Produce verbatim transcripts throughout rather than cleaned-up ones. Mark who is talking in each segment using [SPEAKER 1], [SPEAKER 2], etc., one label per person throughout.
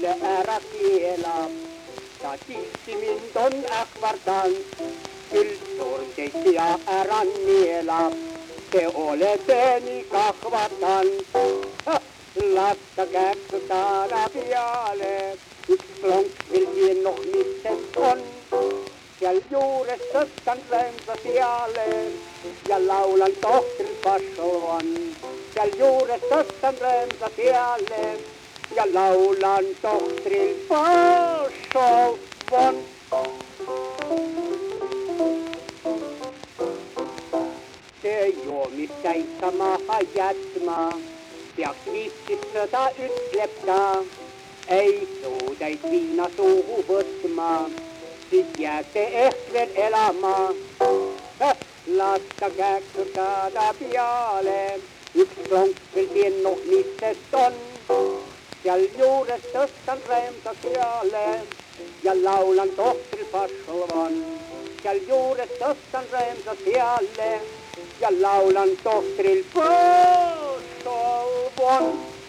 [SPEAKER 1] jälle ära keelab. Ta tihti mind on ähvardanud, küll surmteid ja ära neelab. Te olete nii kahvatanud, lasta käkku taana peale. Üks plonk veel teen noh, mis sest on, seal juures tõstan rõõmsa peale ja laulan tohtril pašon. Seal juures tõstan rõõmsa peale ja laulan tohtril pašon. See joomist täitsa maha jätma, peaks viiskis sõda, ütleb ta. Ei suudaid viina suhu võtma, siis jääte ehk veel elama. Lasta käkku taada peale, üks plonk veel teen noh, mis sest on. Seal juures tõstan rõõmsa peale ja laulan tohtril pašon. Seal juures tõstan rõõmsa peale ja laulan tohtril pašon.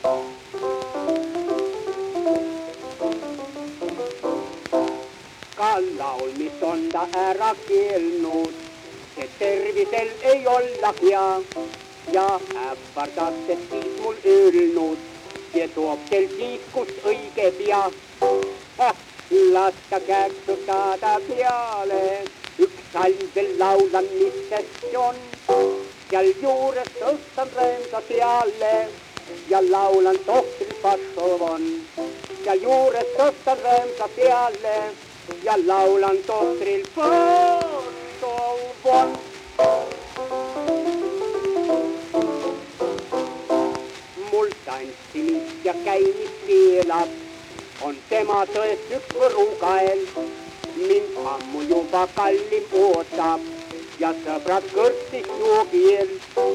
[SPEAKER 1] Ka laulmis on ta ära keelnud, see tervisel ei olla hea ja ähvardate siis mul öelnud, see toob teil kiiskust õige pea. Lasta käkku taada peale, üks salm veel laulan, mis sest on. Seal juures tõstan rõõmsa peale ja laulan tohtril pašon. Seal juures tõstan rõõmsa peale ja laulan tohtril pašon. Mul tantsimist ja käimist keelab, on tema tõest üks võrukael. Mind ammu juba kallim ootab ja sõbrad kõrtsis joogil.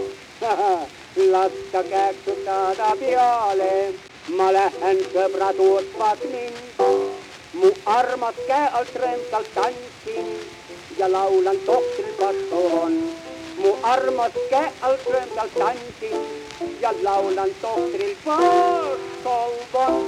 [SPEAKER 1] Lasta käkku taada peale, ma lähen, sõbrad ootvad mind. Mu armas käe alt rõõmsalt tantsin ja laulan tohtril pašon. Mu armas käe alt rõõmsalt tantsin ja laulan tohtril pašon.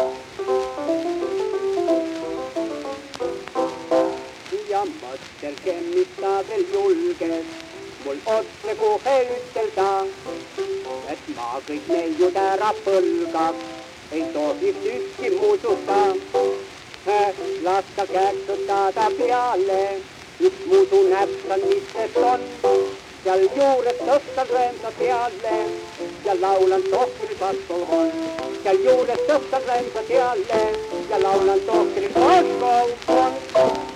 [SPEAKER 1] Ja mõttelge, mis ta veel julges mul otse kohe ütelda, et ma kõik neiud ära põlgab, ei tohiks ükski muutuda. Lasta käkku taada peale, üks muudu näpsan, mis sest on. Seal juures tõstan rõõmsa peale ja laulan tohtril pašon. Seal juures tõstan rõõmsa peale ja laulan tohtril pašon.